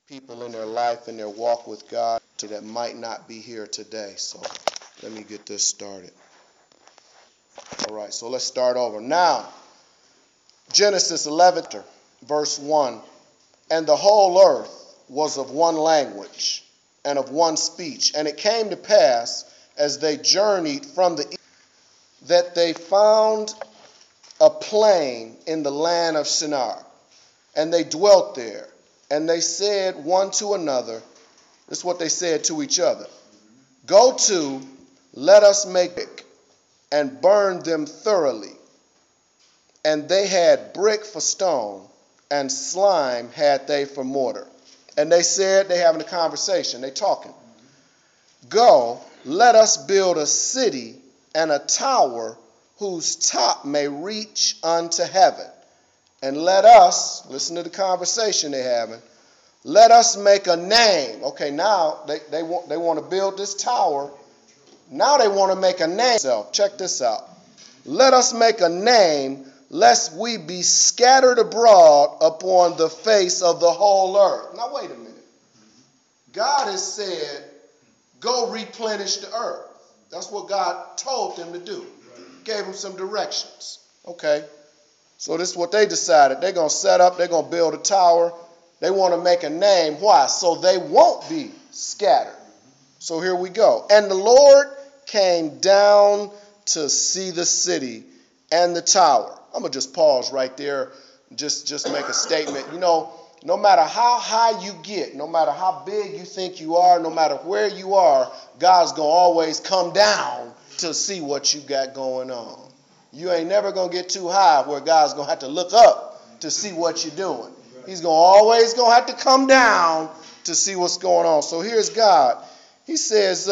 people in their life and their walk with God that might not be here today. So let me get this started. All right, so let's start over. Now, Genesis 11, verse 1. And the whole earth was of one language and of one speech. And it came to pass, as they journeyed from the east, that they found a plain in the land of Shinar. And they dwelt there. And they said one to another, this is what they said to each other, go to, let us make brick, and burn them thoroughly. And they had brick for stone, and slime had they for mortar. And they said, they having a conversation, they talking, go, let us build a city and a tower whose top may reach unto heaven. And let us, listen to the conversation they having, let us make a name. Okay, now they want to build this tower. Now they want to make a name. Check this out. Let us make a name, lest we be scattered abroad upon the face of the whole earth. Now wait a minute. God has said, go replenish the earth. That's what God told them to do. Gave them some directions. Okay. So this is what they decided. They're going to set up, they're going to build a tower. They want to make a name. Why? So they won't be scattered. So here we go. And the Lord came down to see the city and the tower. I'm going to just pause right there. Just make a statement. You know, no matter how high you get, no matter how big you think you are, no matter where you are, God's going to always come down to see what you got going on. You ain't never going to get too high where God's going to have to look up to see what you're doing. He's always going to have to come down to see what's going on. So here's God. He says,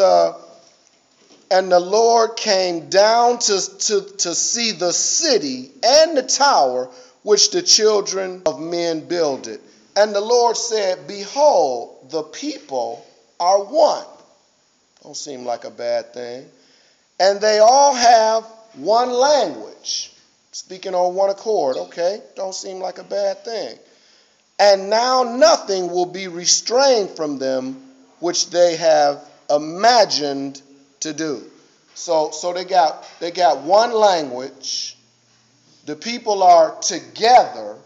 and the Lord came down to see the city and the tower which the children of men builded. And the Lord said, behold, the people are one. Don't seem like a bad thing. And they all have one language. Speaking on one accord. Okay, don't seem like a bad thing. And now nothing will be restrained from them which they have imagined to do. So they got one language. The people are together.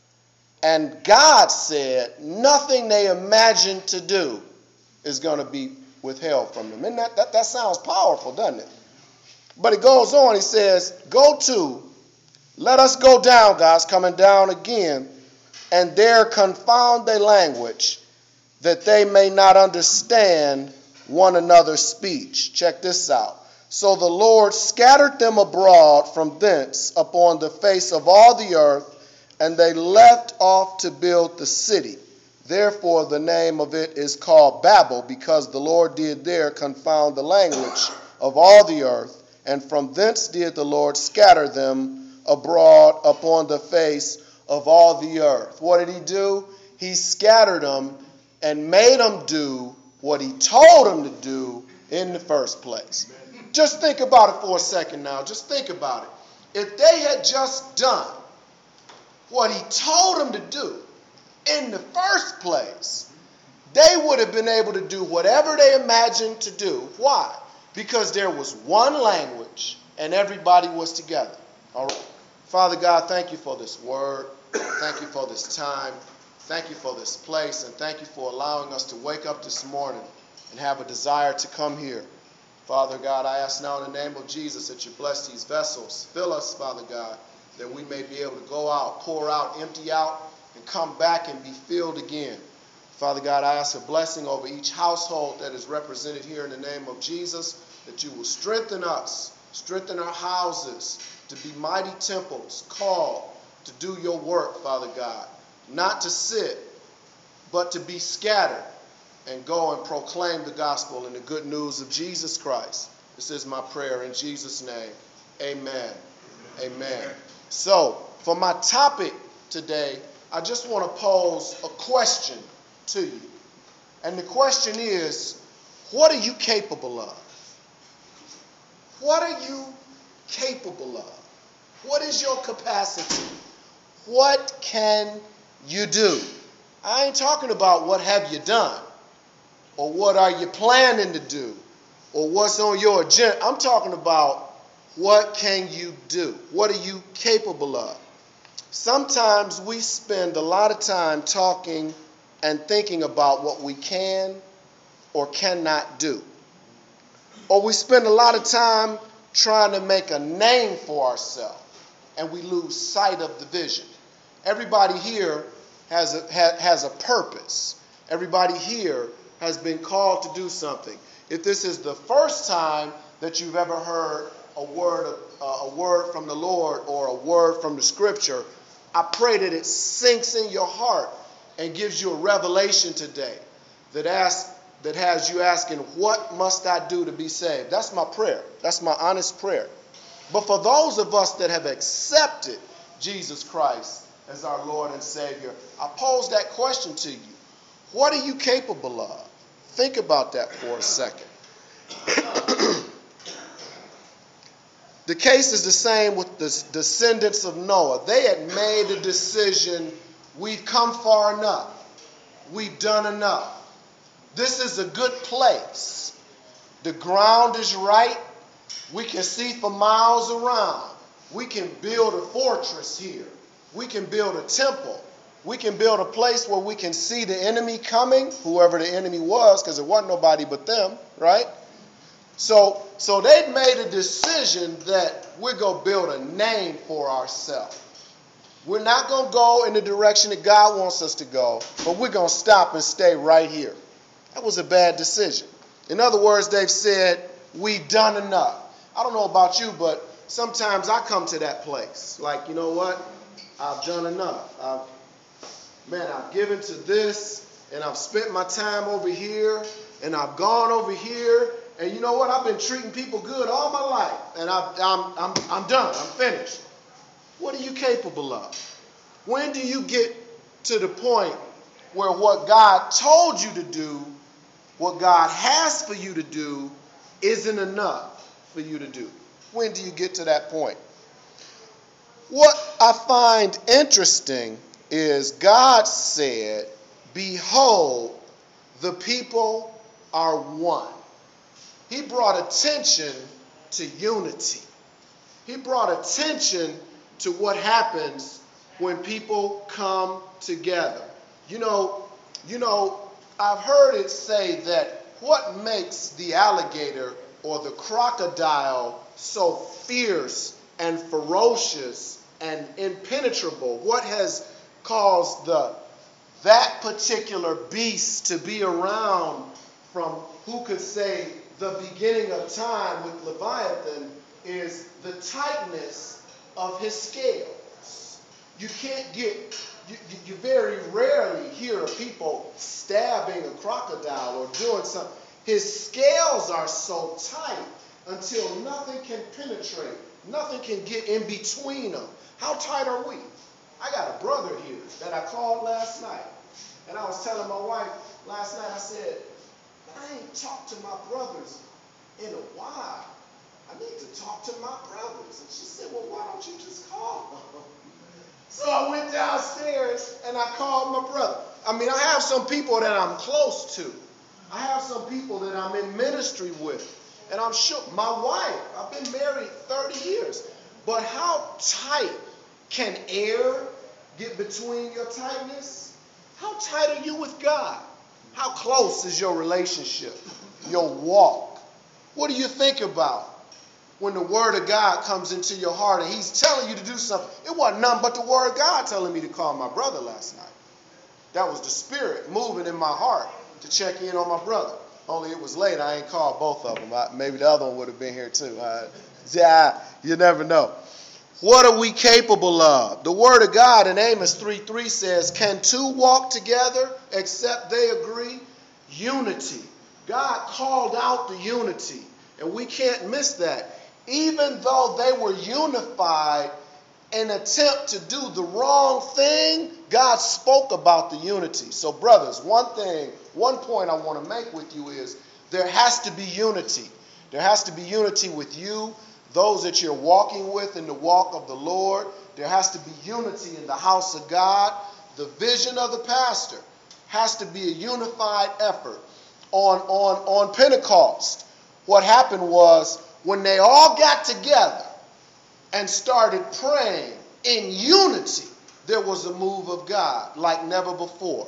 And God said nothing they imagined to do is going to be withheld from them. And that sounds powerful, doesn't it? But it goes on. He says, go to, let us go down, God's coming down again, and there confound their language, that they may not understand one another's speech. Check this out. So the Lord scattered them abroad from thence upon the face of all the earth, and they left off to build the city. Therefore the name of it is called Babel, because the Lord did there confound the language of all the earth, and from thence did the Lord scatter them abroad upon the face of all the earth. What did he do? He scattered them and made them do what he told them to do in the first place. Just think about it for a second now. Just think about it. If they had just done what he told them to do in the first place, they would have been able to do whatever they imagined to do. Why? Because there was one language and everybody was together. All right. Father God, thank you for this word. Thank you for this time. Thank you for this place. And thank you for allowing us to wake up this morning and have a desire to come here. Father God, I ask now in the name of Jesus that you bless these vessels. Fill us, Father God, that we may be able to go out, pour out, empty out, and come back and be filled again. Father God, I ask a blessing over each household that is represented here in the name of Jesus, that you will strengthen us, strengthen our houses to be mighty temples, called to do your work, Father God, not to sit, but to be scattered and go and proclaim the gospel and the good news of Jesus Christ. This is my prayer in Jesus' name. Amen. Amen. So, for my topic today, I just want to pose a question to you. And the question is, what are you capable of? What are you capable of? What is your capacity? What can you do? I ain't talking about what have you done or what are you planning to do or what's on your agenda. I'm talking about what can you do? What are you capable of? Sometimes we spend a lot of time talking and thinking about what we can or cannot do. Or we spend a lot of time trying to make a name for ourselves and we lose sight of the vision. Everybody here has a purpose. Everybody here has been called to do something. If this is the first time that you've ever heard a word from the Lord or a word from the scripture, I pray that it sinks in your heart and gives you a revelation today that has you asking, what must I do to be saved? That's my prayer. That's my honest prayer. But for those of us that have accepted Jesus Christ as our Lord and Savior, I pose that question to you. What are you capable of? Think about that for a second. The case is the same with the descendants of Noah. They had made a decision, we've come far enough. We've done enough. This is a good place. The ground is right. We can see for miles around. We can build a fortress here. We can build a temple. We can build a place where we can see the enemy coming, whoever the enemy was, because it wasn't nobody but them, right? So they've made a decision that we're going to build a name for ourselves. We're not going to go in the direction that God wants us to go, but we're going to stop and stay right here. That was a bad decision. In other words, they've said, we've done enough. I don't know about you, but sometimes I come to that place. Like, you know what? I've done enough. I've given to this, and I've spent my time over here, and I've gone over here. And you know what? I've been treating people good all my life, and I'm done. I'm finished. What are you capable of? When do you get to the point where what God told you to do, what God has for you to do, isn't enough for you to do? When do you get to that point? What I find interesting is God said, behold, the people are one. He brought attention to unity. He brought attention to what happens when people come together. You know, I've heard it say that what makes the alligator or the crocodile so fierce and ferocious and impenetrable, what has caused that particular beast to be around from, who could say, the beginning of time with Leviathan, is the tightness of his scales. You very rarely hear of people stabbing a crocodile or doing something. His scales are so tight until nothing can penetrate. Nothing can get in between them. How tight are we? I got a brother here that I called last night. And I was telling my wife last night, I said, I ain't talked to my brothers in a while. I need to talk to my brothers. And she said, well, why don't you just call them? So I went downstairs and I called my brother. I mean, I have some people that I'm close to. I have some people that I'm in ministry with. And I'm sure, my wife, I've been married 30 years. But how tight can air get between your tightness? How tight are you with God? How close is your relationship, your walk? What do you think about when the word of God comes into your heart and he's telling you to do something? It wasn't nothing but the word of God telling me to call my brother last night. That was the Spirit moving in my heart to check in on my brother. Only it was late. I ain't called both of them. Maybe the other one would have been here too. You never know. What are we capable of? The word of God in Amos 3:3 says, can two walk together except they agree? Unity. God called out the unity, and we can't miss that. Even though they were unified in an attempt to do the wrong thing, God spoke about the unity. So brothers, one point I want to make with you is there has to be unity. There has to be unity with you, those that you're walking with in the walk of the Lord. There has to be unity in the house of God. The vision of the pastor, has to be a unified effort. On Pentecost, what happened was when they all got together and started praying in unity, there was a move of God like never before.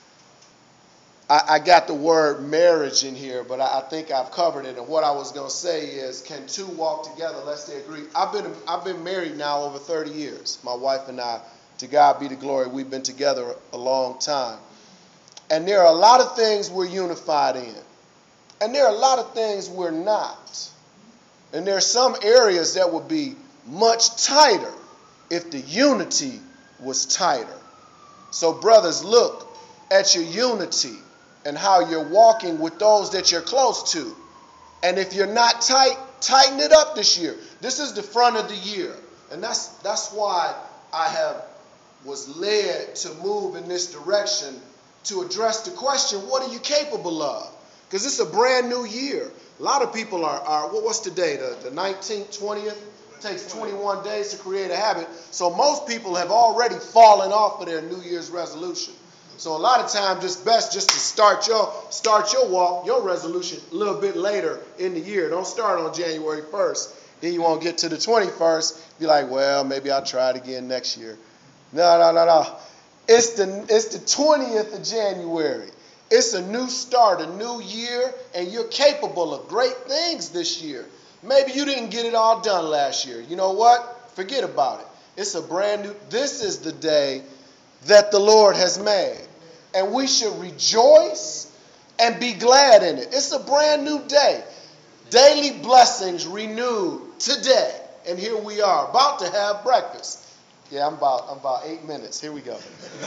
I got the word marriage in here, but I think I've covered it. And what I was going to say is, can two walk together lest they agree? I've been married now over 30 years. My wife and I, to God be the glory, we've been together a long time. And there are a lot of things we're unified in. And there are a lot of things we're not. And there are some areas that would be much tighter if the unity was tighter. So brothers, look at your unity and how you're walking with those that you're close to. And if you're not tight, tighten it up this year. This is the front of the year. And that's why I was led to move in this direction to address the question, what are you capable of? Because it's a brand new year. A lot of people are what's today, the 19th, 20th? It takes 21 days to create a habit. So most people have already fallen off of their New Year's resolution. So a lot of times it's best just to start your walk, your resolution a little bit later in the year. Don't start on January 1st. Then you won't get to the 21st. Be like, well, maybe I'll try it again next year. No. It's the 20th of January. It's a new start, a new year, and you're capable of great things this year. Maybe you didn't get it all done last year. You know what? Forget about it. It's a brand new, this is the day that the Lord has made. And we should rejoice and be glad in it. It's a brand new day. Daily blessings renewed today. And here we are, about to have breakfast. Yeah, I'm about 8 minutes. Here we go.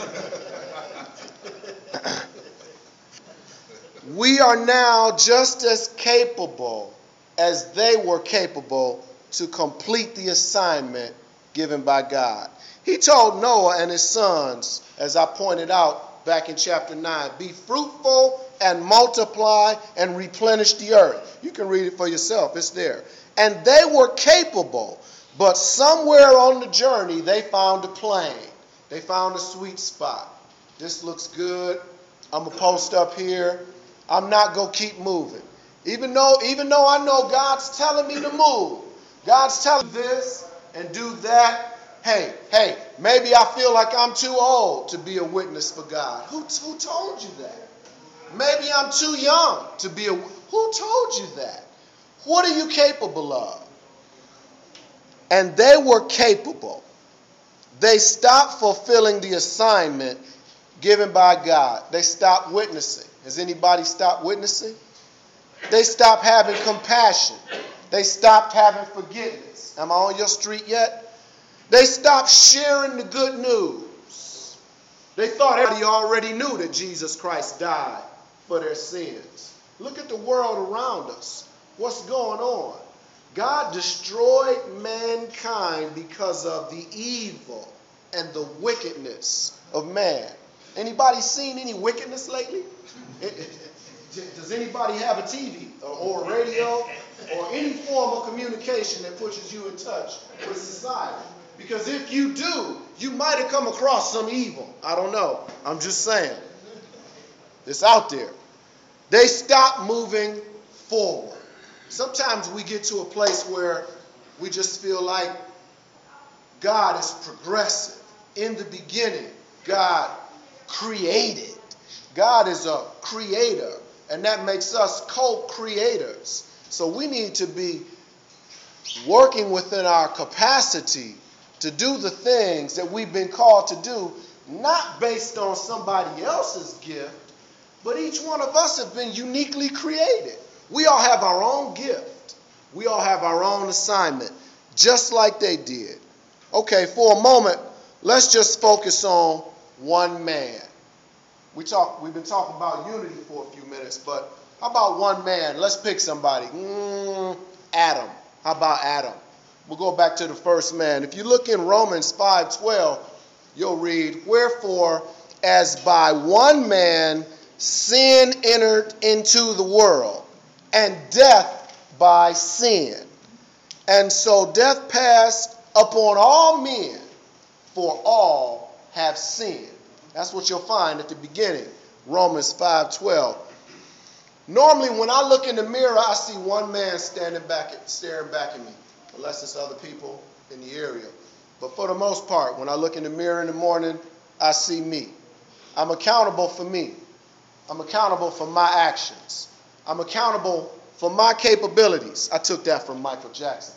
We are now just as capable as they were capable to complete the assignment given by God. He told Noah and his sons, as I pointed out back in chapter 9, be fruitful and multiply and replenish the earth. You can read it for yourself. It's there. And they were capable, but somewhere on the journey they found a plane. They found a sweet spot. This looks good. I'm going to post up here. I'm not going to keep moving. Even though I know God's telling me to move. God's telling me this and do that. Hey, maybe I feel like I'm too old to be a witness for God. Who told you that? Maybe I'm too young to be who told you that? What are you capable of? And they were capable. They stopped fulfilling the assignment given by God. They stopped witnessing. Has anybody stopped witnessing? They stopped having compassion. They stopped having forgiveness. Am I on your street yet? They stopped sharing the good news. They thought everybody already knew that Jesus Christ died for their sins. Look at the world around us. What's going on? God destroyed mankind because of the evil and the wickedness of man. Anybody seen any wickedness lately? Does anybody have a TV or a radio or any form of communication that pushes you in touch with society? Because if you do, you might have come across some evil. I don't know. I'm just saying. It's out there. They stop moving forward. Sometimes we get to a place where we just feel like God is progressive. In the beginning, God created. God is a creator, and that makes us co-creators. So we need to be working within our capacity to do the things that we've been called to do, not based on somebody else's gift, but each one of us have been uniquely created. We all have our own gift. We all have our own assignment, just like they did. Okay, for a moment, let's just focus on one man. We've been talking about unity for a few minutes, but how about one man? Let's pick somebody. Adam. How about Adam? We'll go back to the first man. If you look in Romans 5:12, you'll read, wherefore, as by one man sin entered into the world, and death by sin. And so death passed upon all men, for all have sinned. That's what you'll find at the beginning. Romans 5:12. Normally, when I look in the mirror, I see one man staring back at me, unless it's other people in the area. But for the most part, when I look in the mirror in the morning, I see me. I'm accountable for me. I'm accountable for my actions. I'm accountable for my capabilities. I took that from Michael Jackson.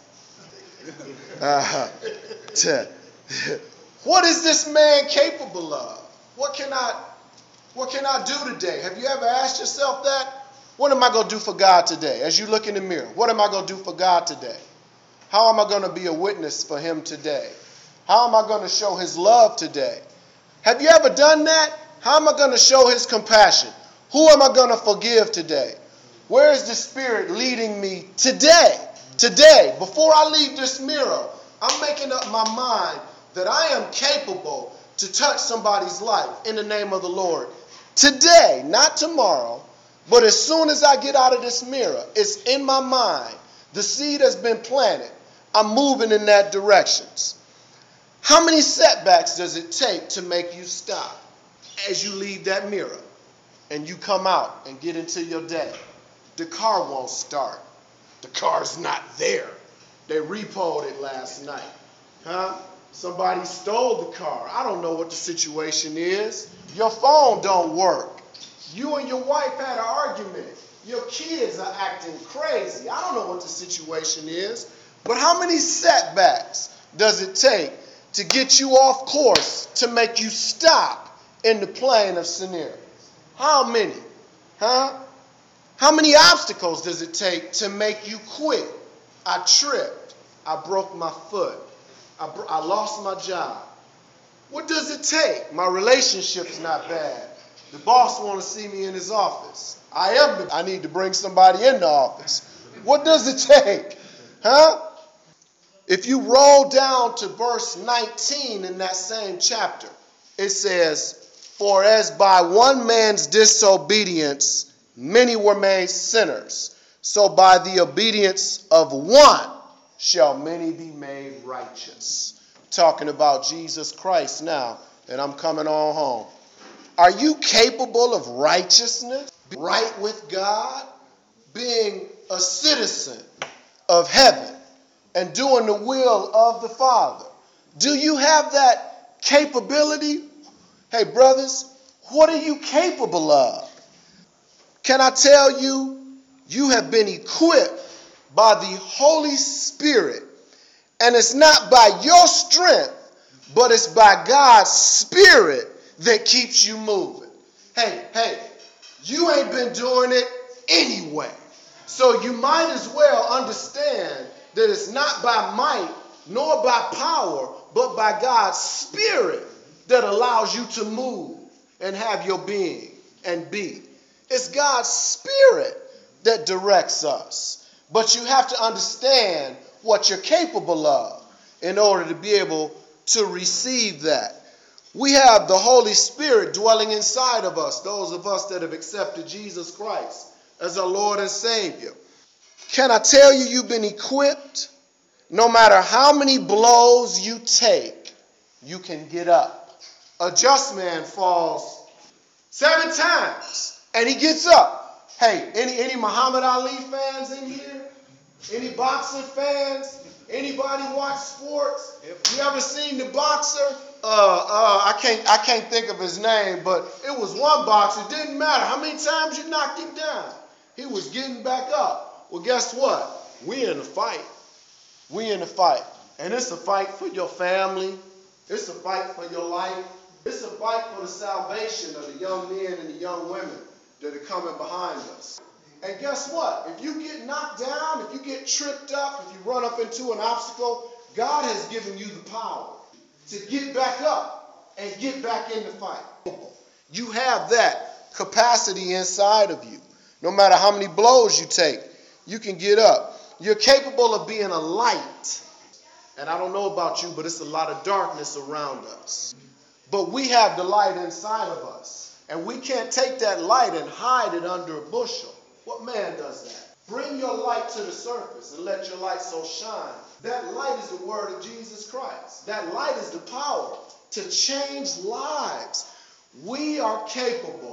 What is this man capable of? What can I do today? Have you ever asked yourself that? What am I going to do for God today? As you look in the mirror, what am I going to do for God today? How am I going to be a witness for him today? How am I going to show his love today? Have you ever done that? How am I going to show his compassion? Who am I going to forgive today? Where is the Spirit leading me today? Today, before I leave this mirror, I'm making up my mind that I am capable to touch somebody's life in the name of the Lord. Today, not tomorrow, but as soon as I get out of this mirror, it's in my mind. The seed has been planted. I'm moving in that direction. How many setbacks does it take to make you stop as you leave that mirror and you come out and get into your day? The car won't start. The car's not there. They repoed it last night. Somebody stole the car. I don't know what the situation is. Your phone don't work. You and your wife had an argument. Your kids are acting crazy. I don't know what the situation is. But how many setbacks does it take to get you off course, to make you stop in the plane of scenario? How many? How many obstacles does it take to make you quit? I tripped. I broke my foot. I lost my job. What does it take? My relationship's not bad. The boss wants to see me in his office. I need to bring somebody in the office. What does it take? If you roll down to verse 19 in that same chapter, it says, "For as by one man's disobedience many were made sinners, so by the obedience of one shall many be made righteous." Talking about Jesus Christ now, and I'm coming on home. Are you capable of righteousness, right with God, being a citizen of heaven and doing the will of the Father? Do you have that capability? Hey, brothers, what are you capable of? Can I tell you, you have been equipped by the Holy Spirit. And it's not by your strength, but it's by God's Spirit that keeps you moving. Hey, you ain't been doing it anyway. So you might as well understand that it's not by might nor by power, but by God's Spirit that allows you to move and have your being and be. It's God's Spirit that directs us. But you have to understand what you're capable of in order to be able to receive that. We have the Holy Spirit dwelling inside of us, those of us that have accepted Jesus Christ as our Lord and Savior. Can I tell you, you've been equipped? No matter how many blows you take, you can get up. A just man falls 7 times and he gets up. Hey, any Muhammad Ali fans in here? Any boxing fans? Anybody watch sports? You ever seen the boxer? I can't think of his name, but it was one boxer. It didn't matter how many times you knocked him down. He was getting back up. Well, guess what? We in a fight. We in a fight. And it's a fight for your family. It's a fight for your life. It's a fight for the salvation of the young men and the young women that are coming behind us. And guess what? If you get knocked down, if you get tripped up, if you run up into an obstacle, God has given you the power to get back up and get back in the fight. You have that capacity inside of you. No matter how many blows you take, you can get up. You're capable of being a light. And I don't know about you, but it's a lot of darkness around us. But we have the light inside of us. And we can't take that light and hide it under a bushel. What man does that? Bring your light to the surface and let your light so shine. That light is the word of Jesus Christ. That light is the power to change lives. We are capable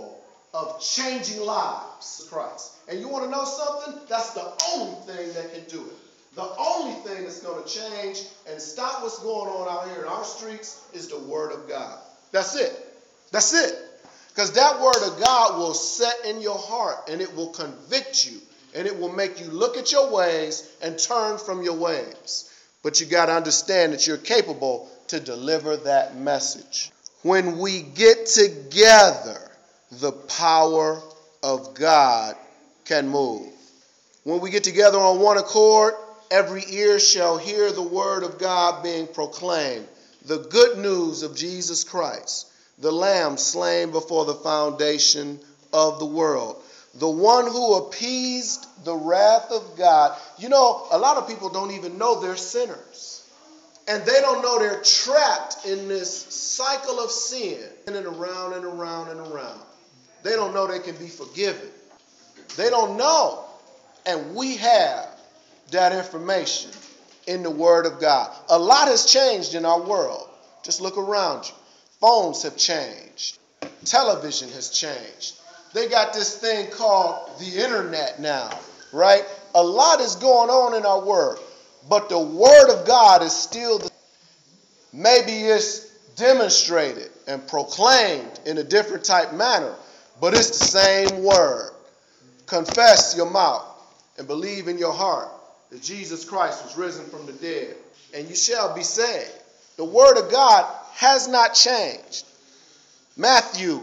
of changing lives. Christ. And you want to know something? That's the only thing that can do it. The only thing that's going to change and stop what's going on out here in our streets is the Word of God. That's it. That's it. Because that Word of God will set in your heart and it will convict you and it will make you look at your ways and turn from your ways. But you got to understand that you're capable to deliver that message. When we get together, the power of God can move. When we get together on one accord, every ear shall hear the word of God being proclaimed. The good news of Jesus Christ, the Lamb slain before the foundation of the world. The one who appeased the wrath of God. You know, a lot of people don't even know they're sinners. And they don't know they're trapped in this cycle of sin. And around and around and around. They don't know they can be forgiven. They don't know. And we have that information in the Word of God. A lot has changed in our world. Just look around you. Phones have changed. Television has changed. They got this thing called the internet now, right? A lot is going on in our world. But the Word of God is still the same. Maybe it's demonstrated and proclaimed in a different type manner, but it's the same word. Confess your mouth and believe in your heart that Jesus Christ was risen from the dead, and you shall be saved. The Word of God has not changed. Matthew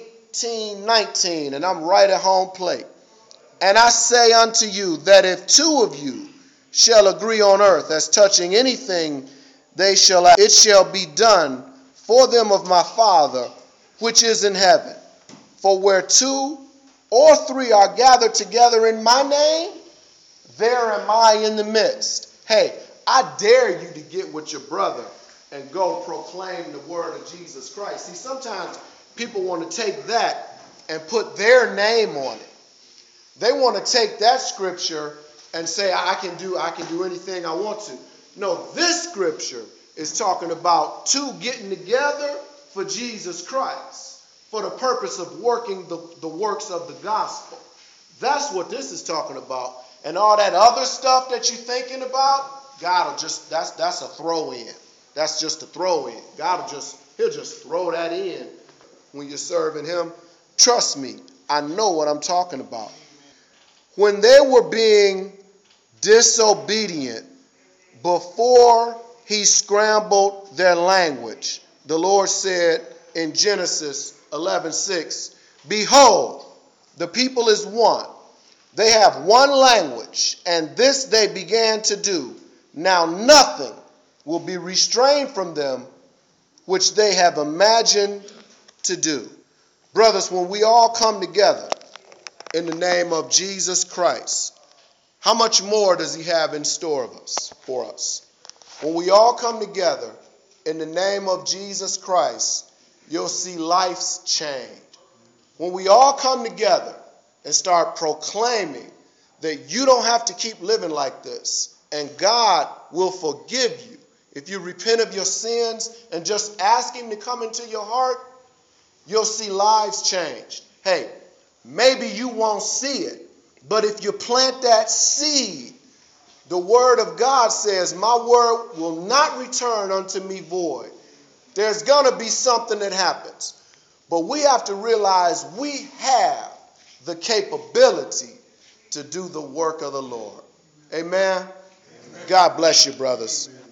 18:19, and I'm right at home plate. And I say unto you that if two of you shall agree on earth as touching anything it shall be done for them of my Father which is in heaven. For where 2 or 3 are gathered together in my name, there am I in the midst. Hey, I dare you to get with your brother and go proclaim the word of Jesus Christ. See, sometimes people want to take that and put their name on it. They want to take that scripture and say, I can do anything I want to. No, this scripture is talking about 2 getting together for Jesus Christ, for the purpose of working the works of the gospel. That's what this is talking about. And all that other stuff that you're thinking about, God will just, that's a throw-in. That's just a throw-in. He'll just throw that in when you're serving him. Trust me, I know what I'm talking about. When they were being disobedient, before he scrambled their language, the Lord said in Genesis 11:6, behold, the people is one. They have one language, and this they began to do. Now nothing will be restrained from them which they have imagined to do. Brothers, when we all come together in the name of Jesus Christ, how much more does he have in store for us? When we all come together in the name of Jesus Christ, you'll see lives change. When we all come together and start proclaiming that you don't have to keep living like this, and God will forgive you if you repent of your sins and just ask him to come into your heart, you'll see lives change. Hey, maybe you won't see it, but if you plant that seed, the word of God says, my word will not return unto me void. There's going to be something that happens. But we have to realize we have the capability to do the work of the Lord. Amen? Amen. God bless you, brothers.